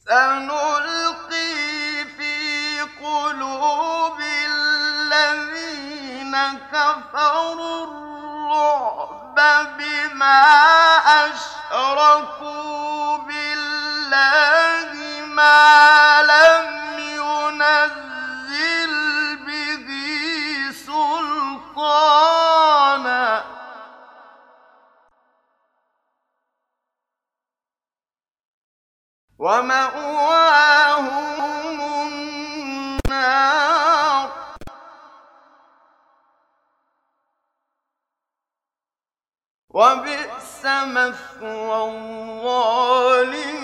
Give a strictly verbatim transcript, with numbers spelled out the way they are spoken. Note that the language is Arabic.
سنلقي في قلوب الذين كفروا الرعب بما أشركوا بالله ما لم ينزل به سلطانا ومأواهم النار وبئس مثوى الظالمين